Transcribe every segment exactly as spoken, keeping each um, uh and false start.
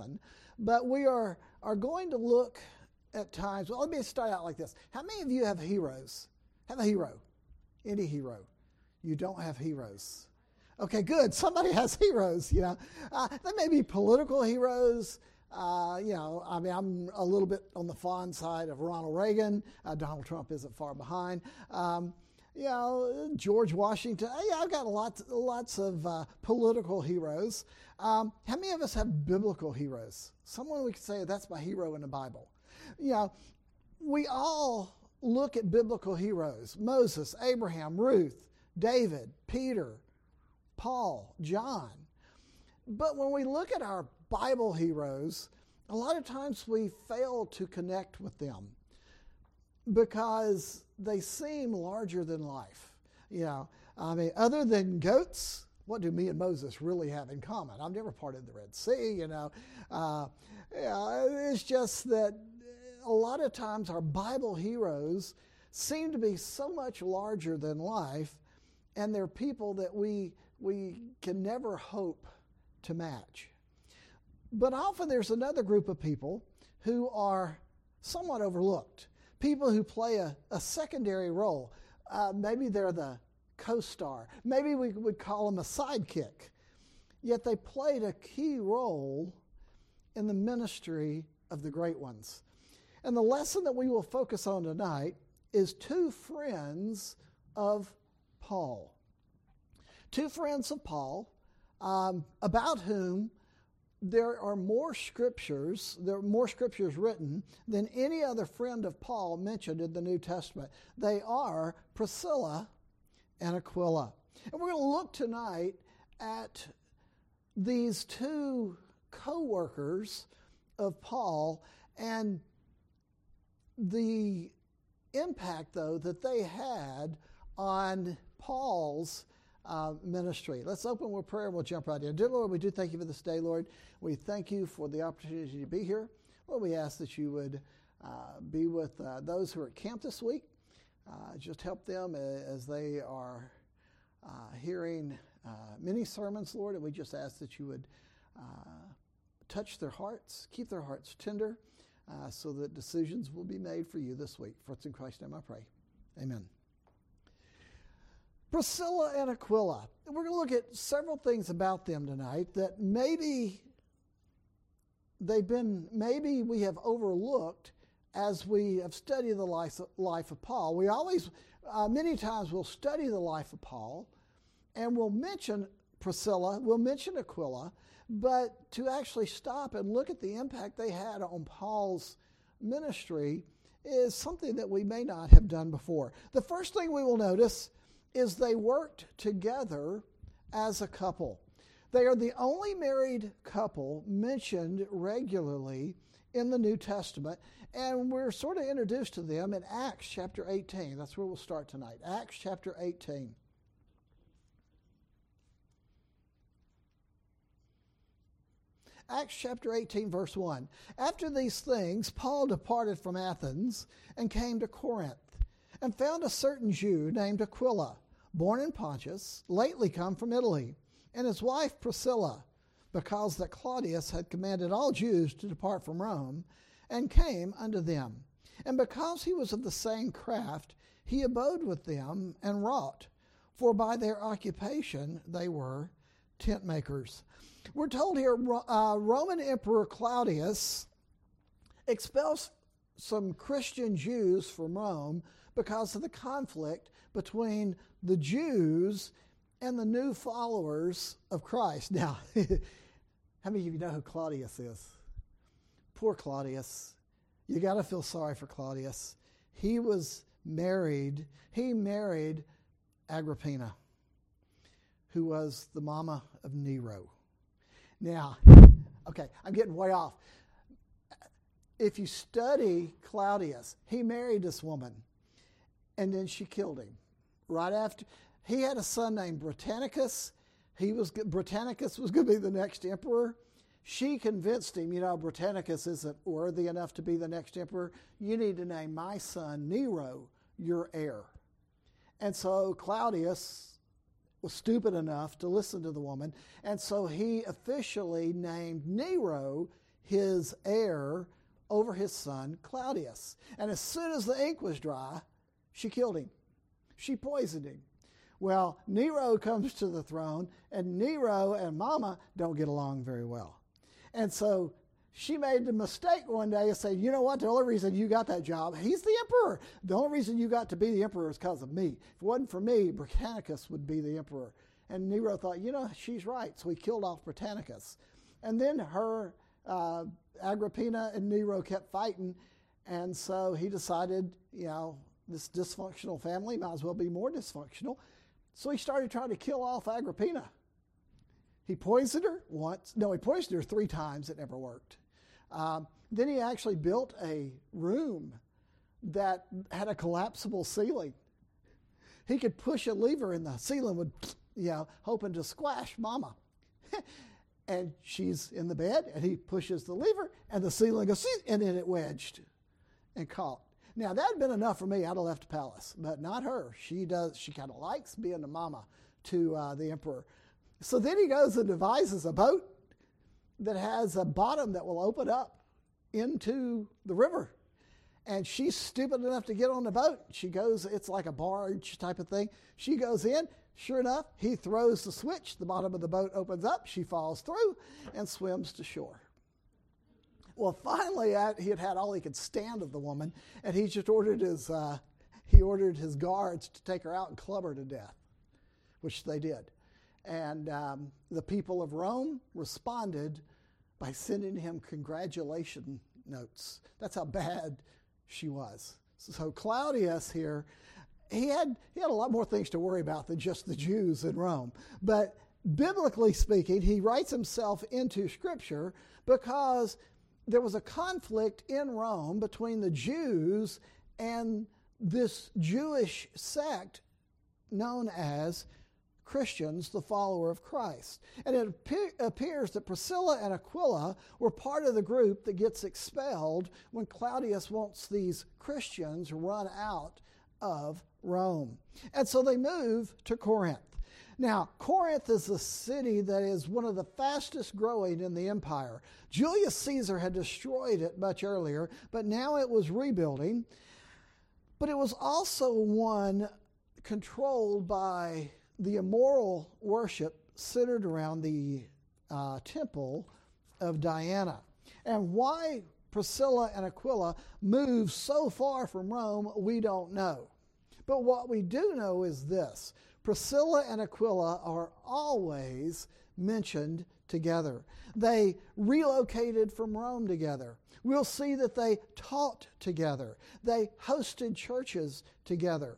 often, but we are, are going to look at times. Well, let me start out like this. How many of you have heroes? Have a hero? Any hero? You don't have heroes. Okay, good. Somebody has heroes, you know. Uh, they may be political heroes. Uh, you know, I mean, I'm a little bit on the fond side of Ronald Reagan. Uh, Donald Trump isn't far behind. Um, you know, George Washington. Yeah, I've got lots, lots of uh, political heroes. Um, how many of us have biblical heroes? Someone we could say, that's my hero in the Bible. You know, we all look at biblical heroes. Moses, Abraham, Ruth, David, Peter, Paul, John. But when we look at our Bible heroes, a lot of times we fail to connect with them because they seem larger than life. You know, I mean, other than goats, what do me and Moses really have in common? I've never parted the Red Sea, you know. Uh, yeah, it's just that a lot of times our Bible heroes seem to be so much larger than life, and they're people that we we can never hope to match. But often there's another group of people who are somewhat overlooked, people who play a, a secondary role. Uh, maybe they're the co-star. Maybe we would call them a sidekick. Yet they played a key role in the ministry of the great ones. And the lesson that we will focus on tonight is two friends of Paul. Two friends of Paul, um, about whom there are more scriptures, there are more scriptures written than any other friend of Paul mentioned in the New Testament. They are Priscilla and Aquila. And we're going to look tonight at these two co-workers of Paul and the impact, though, that they had on Paul's uh, ministry. Let's open with prayer and we'll jump right in. Dear Lord, we do thank you for this day, Lord. We thank you for the opportunity to be here. Lord, we ask that you would uh, be with uh, those who are at camp this week. Uh, just help them as they are uh, hearing uh, many sermons, Lord, and we just ask that you would uh, touch their hearts, keep their hearts tender, uh, so that decisions will be made for you this week. For it's in Christ's name I pray. Amen. Priscilla and Aquila. We're going to look at several things about them tonight that maybe they've been, maybe we have overlooked as we have studied the life, life of Paul. We always, uh, many times we'll study the life of Paul and we'll mention Priscilla, we'll mention Aquila, but to actually stop and look at the impact they had on Paul's ministry is something that we may not have done before. The first thing we will notice is they worked together as a couple. They are the only married couple mentioned regularly in the New Testament, and we're sort of introduced to them in Acts chapter eighteen. That's where we'll start tonight. Acts chapter eighteen. Acts chapter eighteen, verse one. After these things, Paul departed from Athens and came to Corinth, and found a certain Jew named Aquila, born in Pontus, lately come from Italy, and his wife Priscilla, because that Claudius had commanded all Jews to depart from Rome, and came unto them. And because he was of the same craft, he abode with them and wrought, for by their occupation they were tent makers. We're told here uh, Roman Emperor Claudius expels some Christian Jews from Rome because of the conflict between the Jews and the new followers of Christ. Now, how many of you know who Claudius is? Poor Claudius. You got to feel sorry for Claudius. He was married, he married Agrippina, who was the mama of Nero. Now, okay, I'm getting way off. If you study Claudius, he married this woman, and then she killed him. Right after, he had a son named Britannicus. He was Britannicus was going to be the next emperor. She convinced him, you know, Britannicus isn't worthy enough to be the next emperor. You need to name my son Nero your heir. And so Claudius was stupid enough to listen to the woman, and so he officially named Nero his heir over his son Claudius. And as soon as the ink was dry, she killed him. She poisoned him. Well, Nero comes to the throne, and Nero and Mama don't get along very well. And so she made the mistake one day of saying, you know what, the only reason you got that job, he's the emperor. The only reason you got to be the emperor is because of me. If it wasn't for me, Britannicus would be the emperor. And Nero thought, you know, she's right. So he killed off Britannicus. And then her, uh, Agrippina and Nero kept fighting. And so he decided, you know, this dysfunctional family might as well be more dysfunctional. So he started trying to kill off Agrippina. He poisoned her once. No, he poisoned her three times. It never worked. Um, then he actually built a room that had a collapsible ceiling. He could push a lever and the ceiling would, you know, hoping to squash Mama. And she's in the bed, and he pushes the lever, and the ceiling goes, and then it wedged and caught. Now, that had been enough for me. I'd have left the palace, but not her. She does. She kind of likes being the mama to uh, the emperor. So then he goes and devises a boat that has a bottom that will open up into the river. And she's stupid enough to get on the boat. She goes, it's like a barge type of thing. She goes in. Sure enough, he throws the switch. The bottom of the boat opens up. She falls through and swims to shore. Well, finally, he had had all he could stand of the woman, and he just ordered his uh, he ordered his guards to take her out and club her to death, which they did. And um, the people of Rome responded by sending him congratulation notes. That's how bad she was. So Claudius here, he had he had a lot more things to worry about than just the Jews in Rome. But biblically speaking, he writes himself into Scripture because there was a conflict in Rome between the Jews and this Jewish sect known as Christians, the follower of Christ. And it appear, appears that Priscilla and Aquila were part of the group that gets expelled when Claudius wants these Christians run out of Rome. And so they move to Corinth. Now, Corinth is a city that is one of the fastest growing in the empire. Julius Caesar had destroyed it much earlier, but now it was rebuilding. But it was also one controlled by the immoral worship centered around the uh, temple of Diana. And why Priscilla and Aquila moved so far from Rome, we don't know. But what we do know is this. Priscilla and Aquila are always mentioned together. They relocated from Rome together. We'll see that they taught together. They hosted churches together.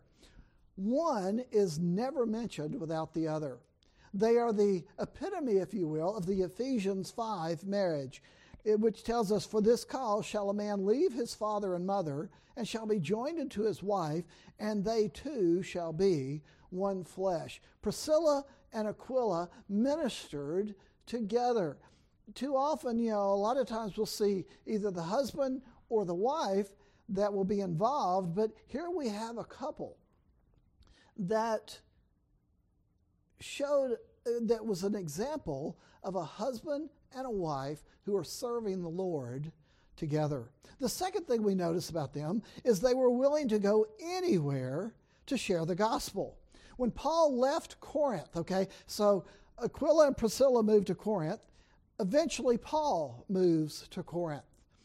One is never mentioned without the other. They are the epitome, if you will, of the Ephesians five marriage, which tells us, "For this cause shall a man leave his father and mother, and shall be joined unto his wife, and they two shall be one flesh." Priscilla and Aquila ministered together. Too often, you know, a lot of times we'll see either the husband or the wife that will be involved, but here we have a couple that showed, that was an example of a husband and a wife who are serving the Lord together. The second thing we notice about them is they were willing to go anywhere to share the gospel. When Paul left Corinth, okay, so Aquila and Priscilla moved to Corinth. Eventually, Paul moves to Corinth.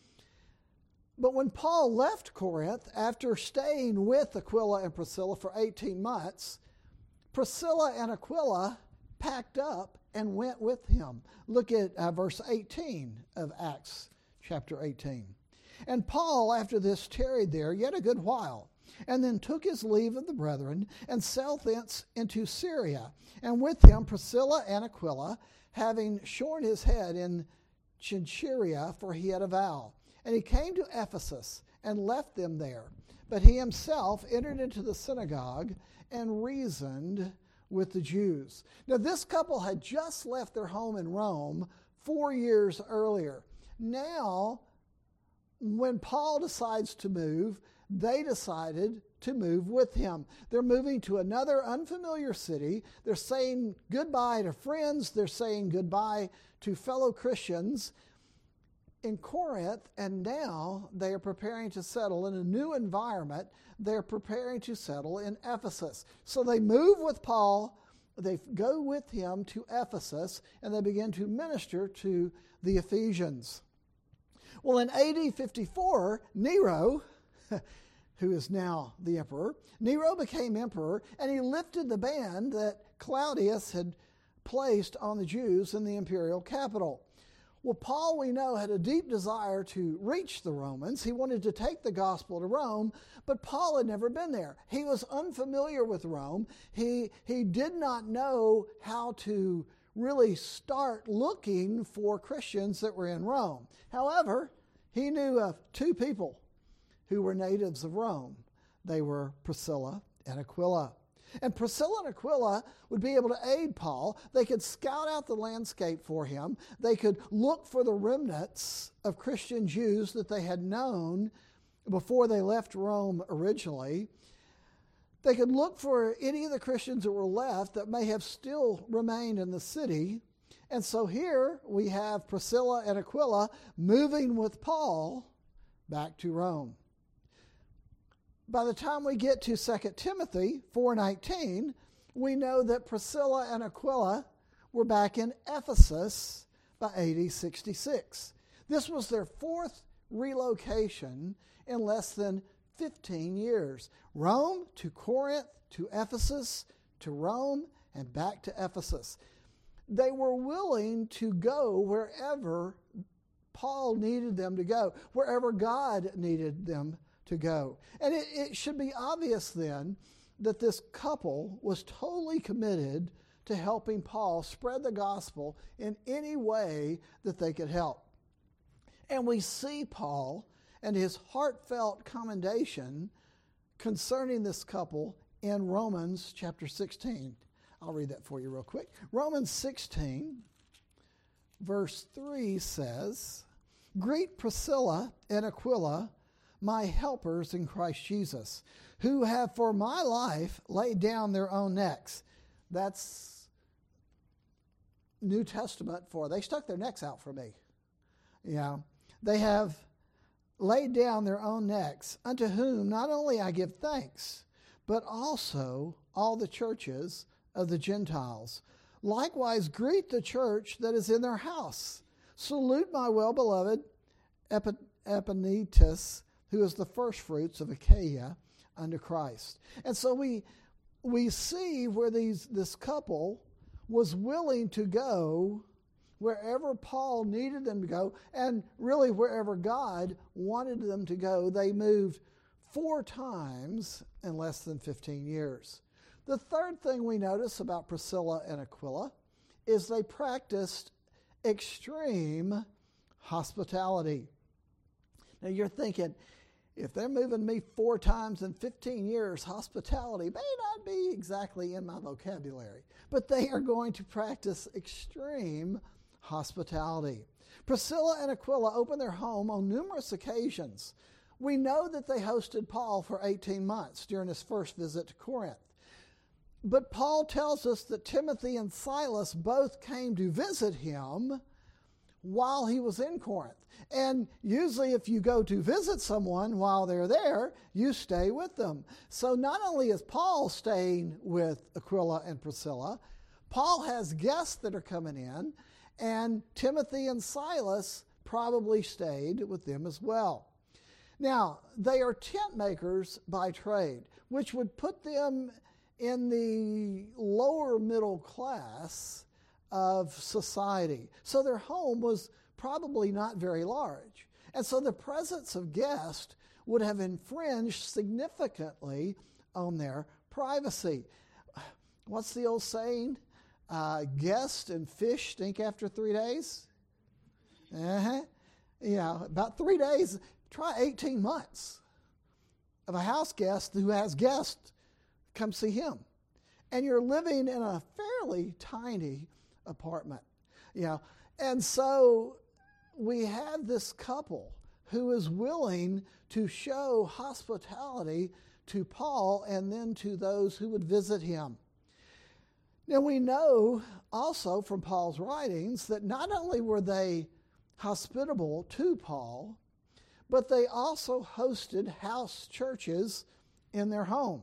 But when Paul left Corinth, after staying with Aquila and Priscilla for eighteen months, Priscilla and Aquila packed up and went with him. Look at uh, verse eighteen of Acts chapter eighteen. "And Paul, after this, tarried there yet a good while, and then took his leave of the brethren, and sailed thence into Syria. And with him Priscilla and Aquila, having shorn his head in Cenchrea, for he had a vow. And he came to Ephesus, and left them there. But he himself entered into the synagogue, and reasoned with the Jews." Now, this couple had just left their home in Rome four years earlier. Now, when Paul decides to move, they decided to move with him. They're moving to another unfamiliar city. They're saying goodbye to friends. They're saying goodbye to fellow Christians. in Corinth, and now they are preparing to settle in a new environment. They're preparing to settle in Ephesus. So they move with Paul, they go with him to Ephesus, and they begin to minister to the Ephesians. Well, in A D fifty-four, Nero, who is now the emperor, Nero became emperor, and he lifted the ban that Claudius had placed on the Jews in the imperial capital. Well, Paul, we know, had a deep desire to reach the Romans. He wanted to take the gospel to Rome, but Paul had never been there. He was unfamiliar with Rome. He, he did not know how to really start looking for Christians that were in Rome. However, he knew of two people who were natives of Rome. They were Priscilla and Aquila. And Priscilla and Aquila would be able to aid Paul. They could scout out the landscape for him. They could look for the remnants of Christian Jews that they had known before they left Rome originally. They could look for any of the Christians that were left that may have still remained in the city. And so here we have Priscilla and Aquila moving with Paul back to Rome. By the time we get to Second Timothy four nineteen, we know that Priscilla and Aquila were back in Ephesus by A D sixty-six. This was their fourth relocation in less than fifteen years. Rome to Corinth to Ephesus to Rome and back to Ephesus. They were willing to go wherever Paul needed them to go, wherever God needed them to go. And it, it should be obvious then that this couple was totally committed to helping Paul spread the gospel in any way that they could help. And we see Paul and his heartfelt commendation concerning this couple in Romans chapter sixteen. I'll read that for you real quick. Romans sixteen, verse three says, "Greet Priscilla and Aquila, my helpers in Christ Jesus, who have for my life laid down their own necks." That's New Testament for they stuck their necks out for me. Yeah. They have laid down their own necks, unto whom not only I give thanks, but also all the churches of the Gentiles. Likewise, greet the church that is in their house. Salute my well-beloved Epaphras, who is the firstfruits of Achaia unto Christ. And so we we see where these this couple was willing to go wherever Paul needed them to go, and really wherever God wanted them to go. They moved four times in less than fifteen years. The third thing we notice about Priscilla and Aquila is they practiced extreme hospitality. Now you're thinking, if they're moving me four times in fifteen years, hospitality may not be exactly in my vocabulary, but they are going to practice extreme hospitality. Priscilla and Aquila opened their home on numerous occasions. We know that they hosted Paul for eighteen months during his first visit to Corinth. But Paul tells us that Timothy and Silas both came to visit him while he was in Corinth. And usually if you go to visit someone while they're there, you stay with them. So not only is Paul staying with Aquila and Priscilla, Paul has guests that are coming in, and Timothy and Silas probably stayed with them as well. Now, they are tent makers by trade, which would put them in the lower middle class of society. So their home was probably not very large. And so the presence of guests would have infringed significantly on their privacy. What's the old saying? Uh, guests and fish stink after three days? Uh-huh. Yeah, about three days. Try eighteen months of a house guest who has guests come see him. And you're living in a fairly tiny apartment. You know, and so we have this couple who is willing to show hospitality to Paul and then to those who would visit him. Now we know also from Paul's writings that not only were they hospitable to Paul, but they also hosted house churches in their home.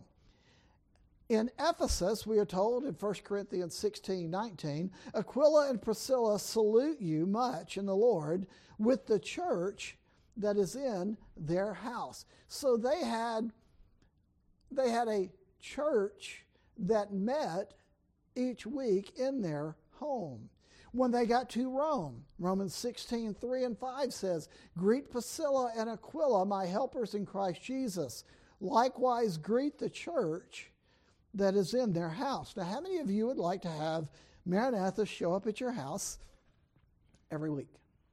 In Ephesus, we are told in First Corinthians sixteen nineteen, Aquila and Priscilla salute you much in the Lord with the church that is in their house. So they had, they had a church that met each week in their home. When they got to Rome, Romans sixteen three and five says, greet Priscilla and Aquila, my helpers in Christ Jesus. Likewise, greet the church that is in their house. Now, how many of you would like to have Maranatha show up at your house every week?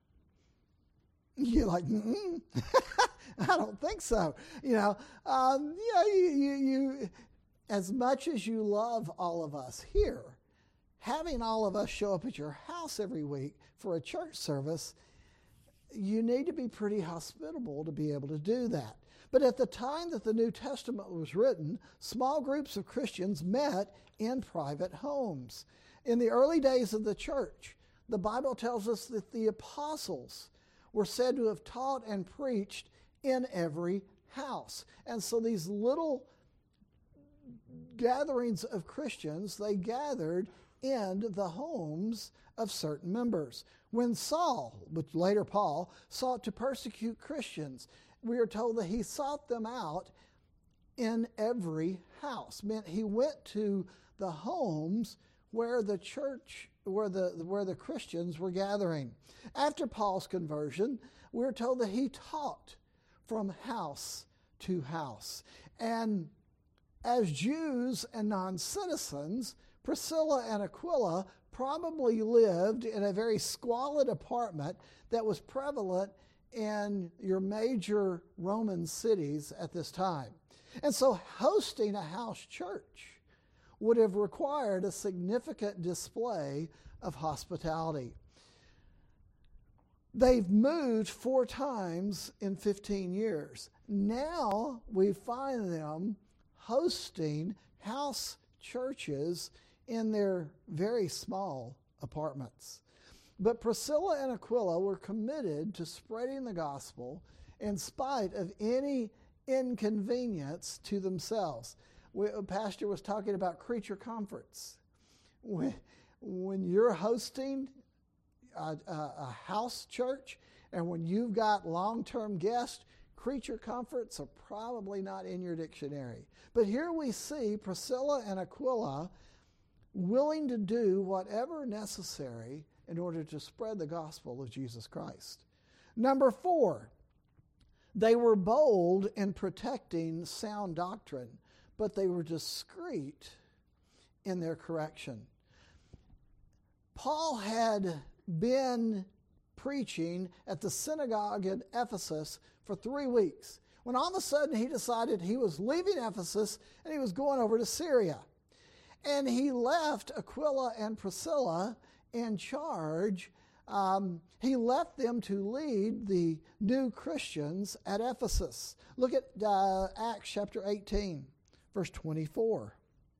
You're like, mm I don't think so. You know, um, you, know you, you, you, as much as you love all of us here, having all of us show up at your house every week for a church service, you need to be pretty hospitable to be able to do that. But at the time that the New Testament was written, small groups of Christians met in private homes. In the early days of the church, the Bible tells us that the apostles were said to have taught and preached in every house. And so these little gatherings of Christians, they gathered in the homes of certain members. When Saul, which later Paul, sought to persecute Christians, we are told that he sought them out in every house. Meant he went to the homes where the church, where the where the Christians were gathering. After Paul's conversion, we're told that he taught from house to house. And as Jews and non-citizens, Priscilla and Aquila probably lived in a very squalid apartment that was prevalent in your major Roman cities at this time. And so hosting a house church would have required a significant display of hospitality. They've moved four times in fifteen years. Now we find them hosting house churches in their very small apartments. But Priscilla and Aquila were committed to spreading the gospel in spite of any inconvenience to themselves. We, a pastor was talking about creature comforts. When, when you're hosting a, a, a house church and when you've got long-term guests, creature comforts are probably not in your dictionary. But here we see Priscilla and Aquila willing to do whatever necessary in order to spread the gospel of Jesus Christ. Number four, they were bold in protecting sound doctrine, but they were discreet in their correction. Paul had been preaching at the synagogue in Ephesus for three weeks, when all of a sudden he decided he was leaving Ephesus and he was going over to Syria. And he left Aquila and Priscilla in charge. Um, he left them to lead the new Christians at Ephesus. Look at uh, Acts chapter eighteen, verse twenty-four.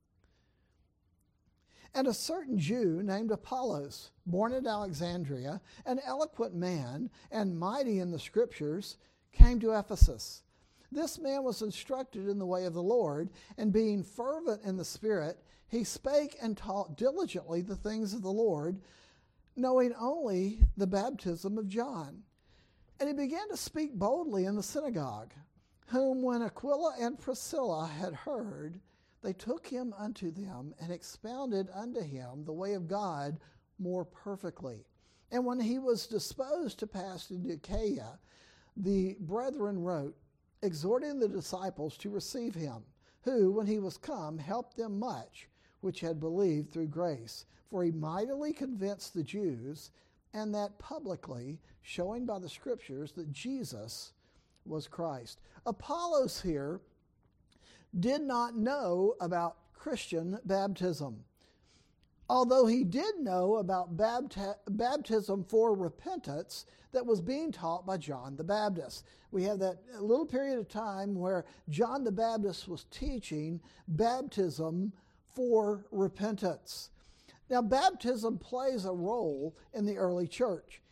And a certain Jew named Apollos, born at Alexandria, an eloquent man and mighty in the Scriptures, came to Ephesus. This man was instructed in the way of the Lord, and being fervent in the Spirit, he spake and taught diligently the things of the Lord, knowing only the baptism of John. And he began to speak boldly in the synagogue, whom when Aquila and Priscilla had heard, they took him unto them and expounded unto him the way of God more perfectly. And when he was disposed to pass into Achaia, the brethren wrote, exhorting the disciples to receive him, who, when he was come, helped them much, which had believed through grace. For he mightily convinced the Jews, and that publicly, showing by the Scriptures that Jesus was Christ. Apollos here did not know about Christian baptism, although he did know about bapti- baptism for repentance that was being taught by John the Baptist. We have that little period of time where John the Baptist was teaching baptism for repentance. Now, baptism plays a role in the early church.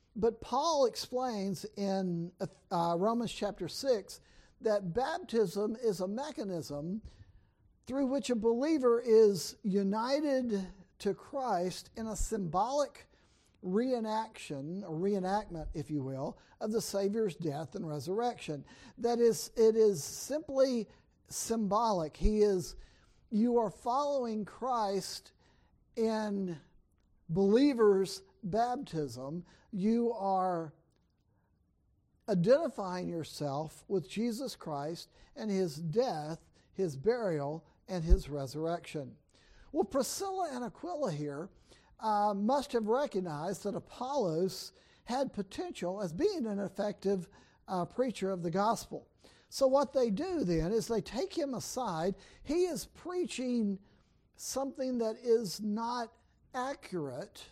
But Paul explains in uh, Romans chapter six that baptism is a mechanism through which a believer is united to Christ in a symbolic reenaction, or reenactment, if you will, of the Savior's death and resurrection. That is, it is simply symbolic. He is, you are following Christ in believers' baptism. You are identifying yourself with Jesus Christ and his death, his burial, and his resurrection. Well, Priscilla and Aquila here uh, must have recognized that Apollos had potential as being an effective uh, preacher of the gospel. So what they do then is they take him aside. He is preaching something that is not accurate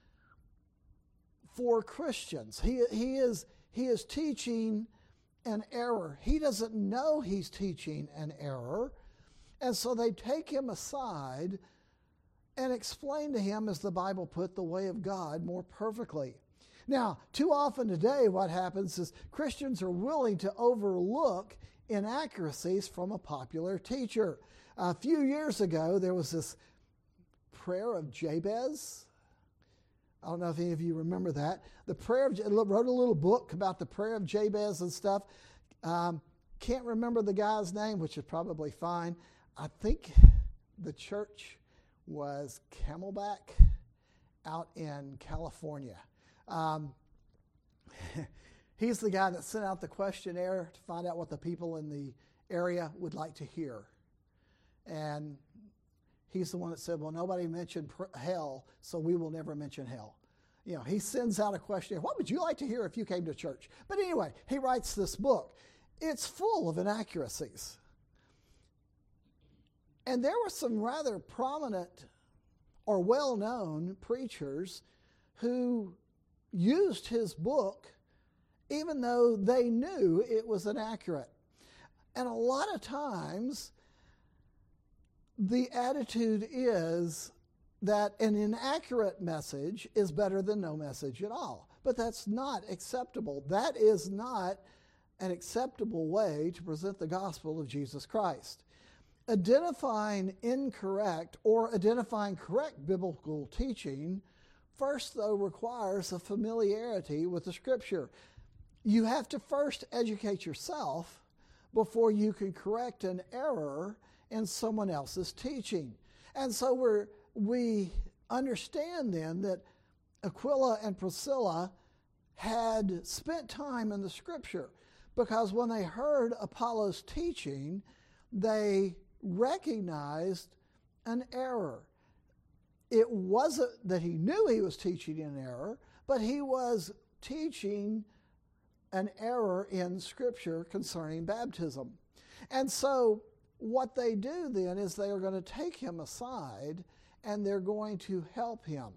for Christians. He, he is, he is teaching an error. He doesn't know he's teaching an error. And so they take him aside and explain to him, as the Bible put, the way of God more perfectly. Now, too often today what happens is Christians are willing to overlook inaccuracies from a popular teacher. A few years ago, there was this prayer of Jabez. I don't know if any of you remember that. The prayer of, wrote a little book about the prayer of Jabez and stuff. Um, can't remember the guy's name, which is probably fine. I think the church was Camelback out in California. Um, he's the guy that sent out the questionnaire to find out what the people in the area would like to hear. And he's the one that said, well, nobody mentioned pr- hell, so we will never mention hell. You know, he sends out a questionnaire. What would you like to hear if you came to church? But anyway, he writes this book. It's full of inaccuracies. And there were some rather prominent or well-known preachers who used his book even though they knew it was inaccurate. And a lot of times, the attitude is that an inaccurate message is better than no message at all. But that's not acceptable. That is not an acceptable way to present the gospel of Jesus Christ. Identifying incorrect or identifying correct biblical teaching first, though, requires a familiarity with the Scripture. You have to first educate yourself before you can correct an error in someone else's teaching. And so we're, we understand then that Aquila and Priscilla had spent time in the Scripture, because when they heard Apollos' teaching, they recognized an error. It wasn't that he knew he was teaching an error, but he was teaching an error in Scripture concerning baptism. And so what they do then is they are going to take him aside and they're going to help him.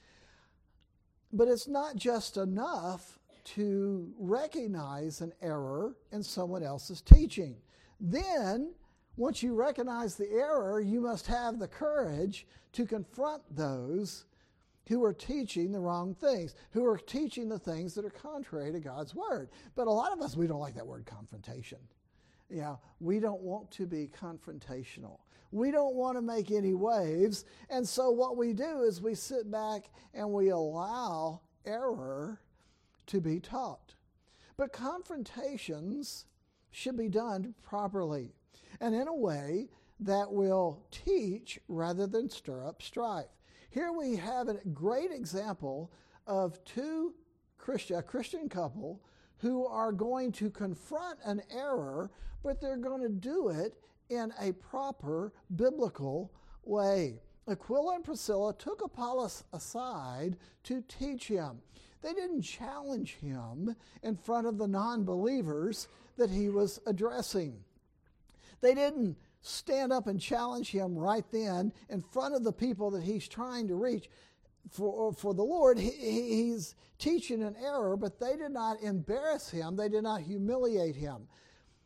But it's not just enough to recognize an error in someone else's teaching. Then, once you recognize the error, you must have the courage to confront those who are teaching the wrong things, who are teaching the things that are contrary to God's Word. But a lot of us, we don't like that word confrontation. You know, we don't want to be confrontational. We don't want to make any waves. And so what we do is we sit back and we allow error to be taught. But confrontations should be done properly and in a way that will teach rather than stir up strife. Here we have a great example of two Christian, a Christian couple who are going to confront an error, but they're going to do it in a proper biblical way. Aquila and Priscilla took Apollos aside to teach him. They didn't challenge him in front of the non-believers that he was addressing. They didn't stand up and challenge him right then in front of the people that he's trying to reach. For, for the Lord, he, he's teaching an error, but they did not embarrass him. They did not humiliate him.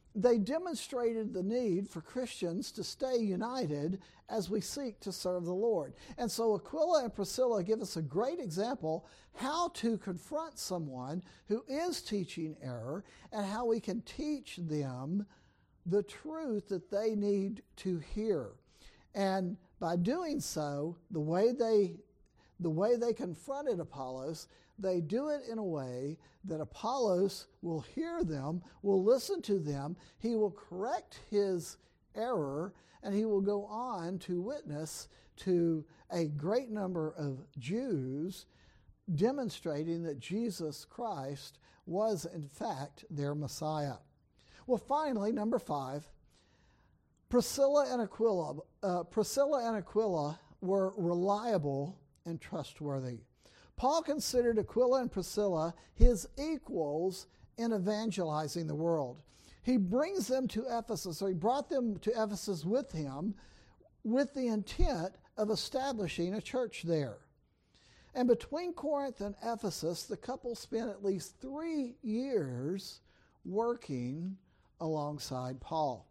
they demonstrated the need for Christians to stay united as we seek to serve the Lord. And so Aquila and Priscilla give us a great example how to confront someone who is teaching error and how we can teach them the truth that they need to hear. And by doing so, the way they the way they confronted Apollos, they do it in a way that Apollos will hear them, will listen to them, he will correct his error, and he will go on to witness to a great number of Jews, demonstrating that Jesus Christ was in fact their Messiah. Well, finally, number five, Priscilla and Aquila. Uh, Priscilla and Aquila were reliable and trustworthy. Paul considered Aquila and Priscilla his equals in evangelizing the world. He brings them to Ephesus, or he brought them to Ephesus with him with the intent of establishing a church there. And between Corinth and Ephesus, the couple spent at least three years working alongside Paul.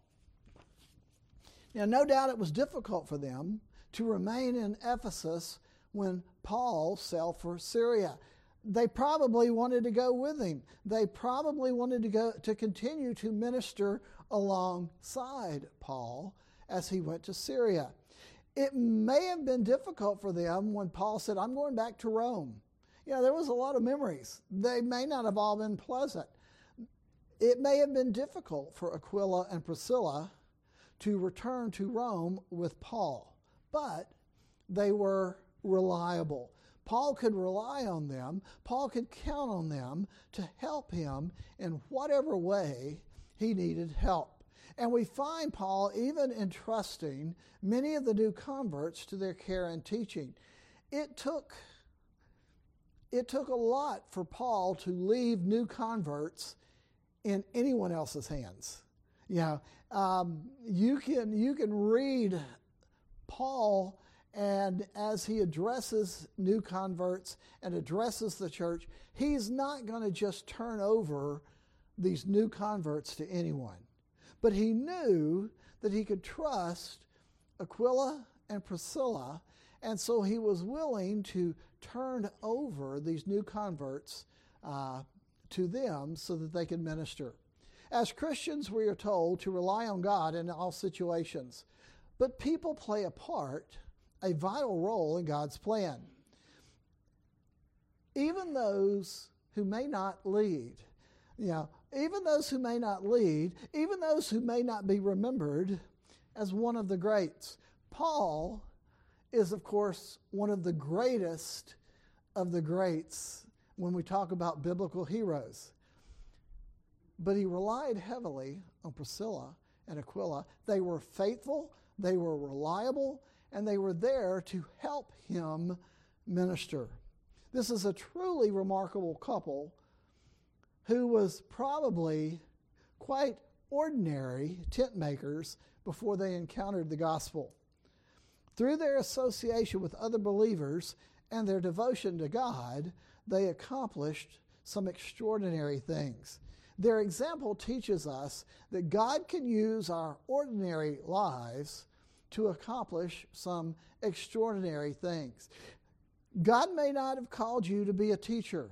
Now, no doubt it was difficult for them to remain in Ephesus when Paul sailed for Syria. They probably wanted to go with him. They probably wanted to go to continue to minister alongside Paul as he went to Syria. It may have been difficult for them when Paul said, I'm going back to Rome. You know, there was a lot of memories. They may not have all been pleasant. It may have been difficult for Aquila and Priscilla to return to Rome with Paul, but they were reliable. Paul could rely on them. Paul could count on them to help him in whatever way he needed help. And we find Paul even entrusting many of the new converts to their care and teaching. It took, it took a lot for Paul to leave new converts in anyone else's hands. You know, um, you can you can read Paul, and as he addresses new converts and addresses the church, he's not going to just turn over these new converts to anyone. But he knew that he could trust Aquila and Priscilla, and so he was willing to turn over these new converts uh, to them so that they could minister. As Christians, we are told to rely on God in all situations, but people play a part, a vital role in God's plan. Even those who may not lead, you know, even those who may not lead, even those who may not be remembered as one of the greats. Paul is, of course, one of the greatest of the greats when we talk about biblical heroes. But he relied heavily on Priscilla and Aquila. They were faithful, they were reliable, and they were there to help him minister. This is a truly remarkable couple who was probably quite ordinary tent makers before they encountered the gospel. Through their association with other believers and their devotion to God, they accomplished some extraordinary things. Their example teaches us that God can use our ordinary lives to accomplish some extraordinary things. God may not have called you to be a teacher.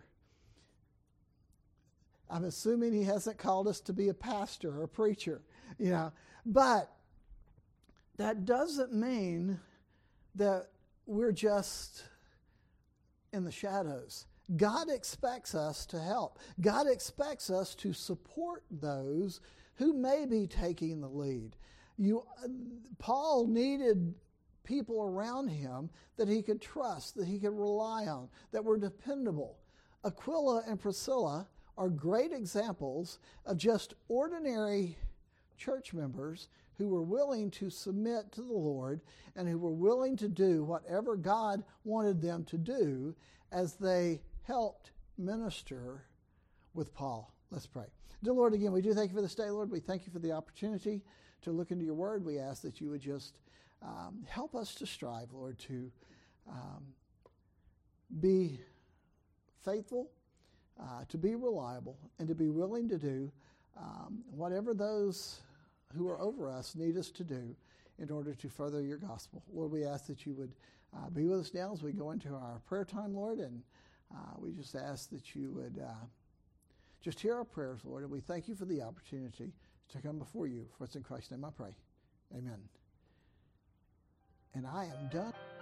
I'm assuming he hasn't called us to be a pastor or a preacher, you know. But that doesn't mean that we're just in the shadows. God expects us to help. God expects us to support those who may be taking the lead. You, Paul needed people around him that he could trust, that he could rely on, that were dependable. Aquila and Priscilla are great examples of just ordinary church members who were willing to submit to the Lord and who were willing to do whatever God wanted them to do as they helped minister with Paul. Let's pray. Dear Lord, again, we do thank you for this day, Lord. We thank you for the opportunity to look into your word. We ask that you would just um, help us to strive, Lord, to um, be faithful, uh, to be reliable, and to be willing to do um, whatever those who are over us need us to do in order to further your gospel. Lord, we ask that you would uh, be with us now as we go into our prayer time, Lord, and uh, we just ask that you would uh, just hear our prayers, Lord, and we thank you for the opportunity to come before you. For it's in Christ's name I pray. Amen. And I am done.